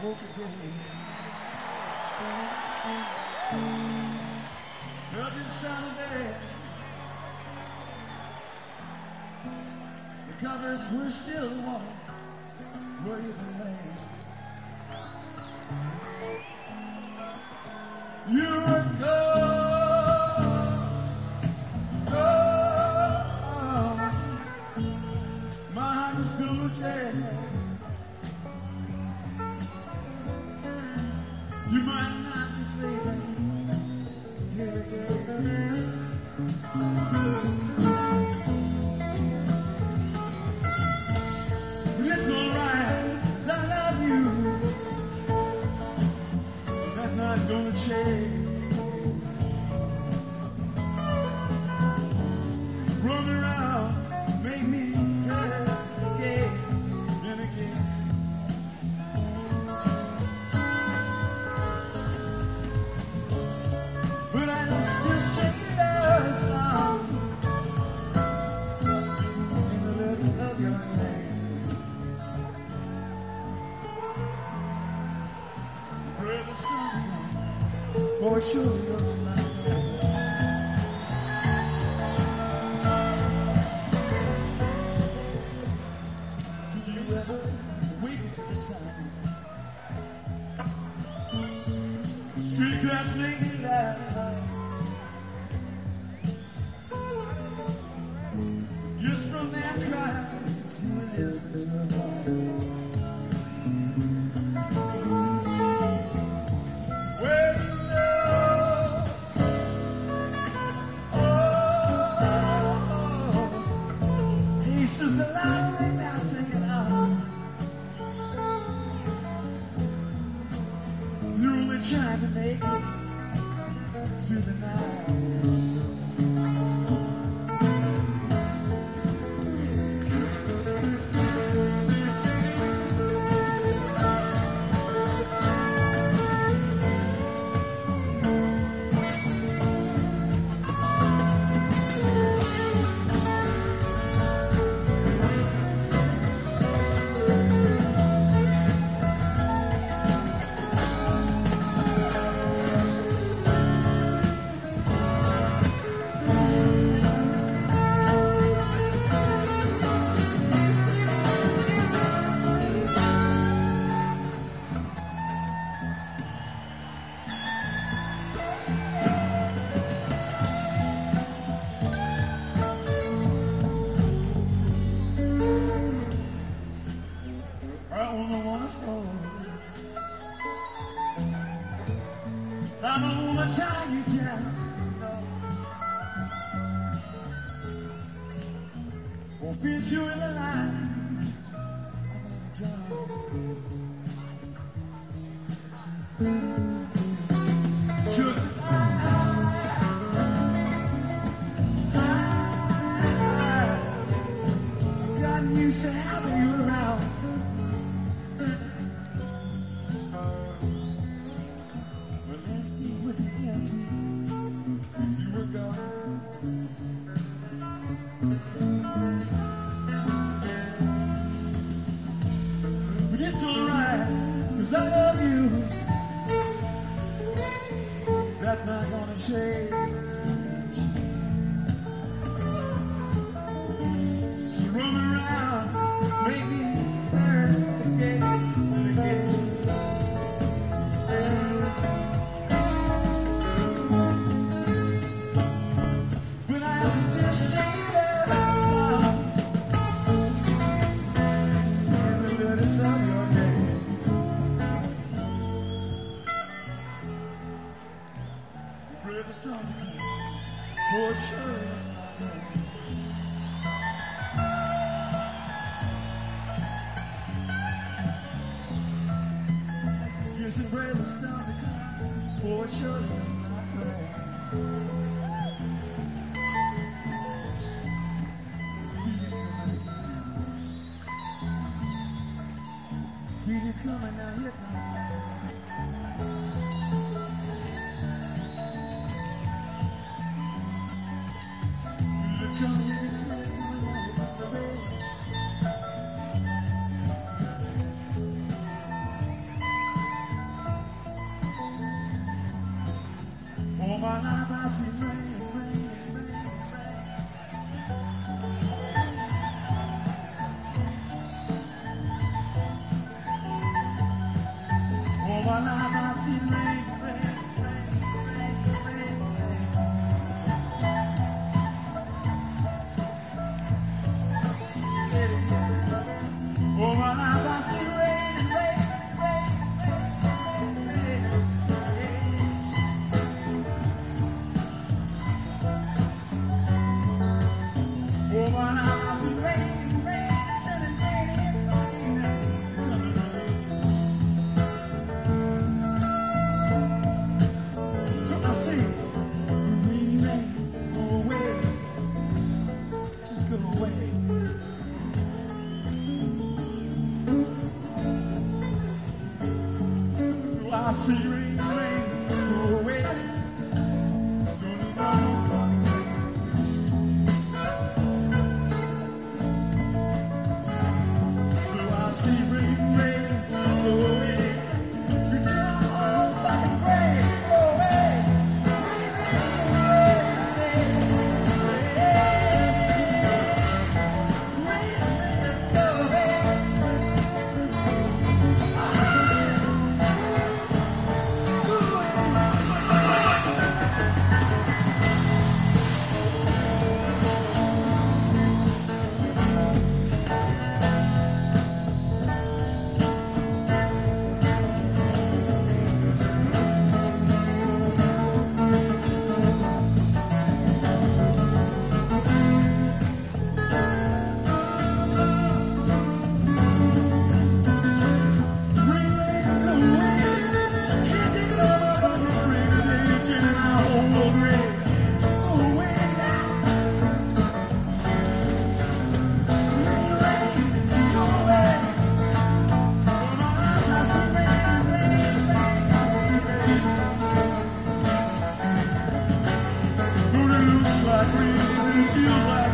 hope today. Every Saturday, the covers were still warm where you can lay. You would go, my heart was filled with dread. You might not be sleeping here again. But it's alright, 'cause I love you. But that's not gonna change. Run around, make me hurt again and again. But I still sing love song in the letters of your name. Where the storm from, for it surely looks like rain. Did you ever wake up to the sun? Street crowds make you laugh. Just from their cries, you will listen to a fire. Well, you know, peace is the last thing that I'm thinking of. You're only trying to make it through the night. I don't wanna tie you down, no. Or fit you in the lines I'm gonna draw. It's just that I've gotten used to having you around. Would be empty if you were gone. But it's alright, 'cause I love you. That's not gonna change. So run around, make me hurt again and again. The storm to come, oh, it surely looks like rain. Yes, and pray the storm to come, for it surely looks like rain. Feel it coming, now here comes. Come, you can smell it coming out of the rain. All my life I've seen rain, rain, rain, rain. All my life I've seen rain, rain, rain, rain, rain, rain. Say it again. All my life I've seen rain and rain, rain, rain, rain, rain. Oh, my life I've seen rain, rain, it's turning rain and talking now. So I say, rain, rain, go away, just go away. So I say, rain, rain, go away. No, no, no, no, no. So I see rain, rain, go away. You tell all fucking rain, go away. Rain, rain, go away. Rain, rain, go away. Go like rain, it feels like